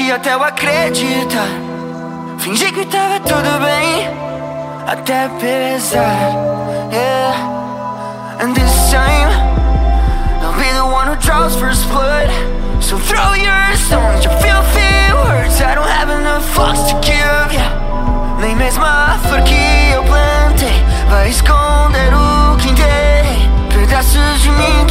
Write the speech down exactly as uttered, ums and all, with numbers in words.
mentir até eu acreditar. Fingir que tava tudo bem, até pesar, yeah. And this time I'll be the one who draws first blood. So throw your stones, your filthy words. I don't have enough fucks to give, yeah. Nem mesmo a flor que eu plantei vai esconder o que enterrei. Pedaços de mim